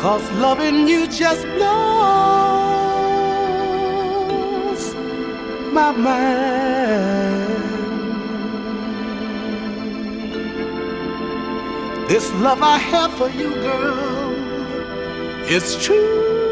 'cause loving you just blows my mind. This love I have for you, girl, it's true.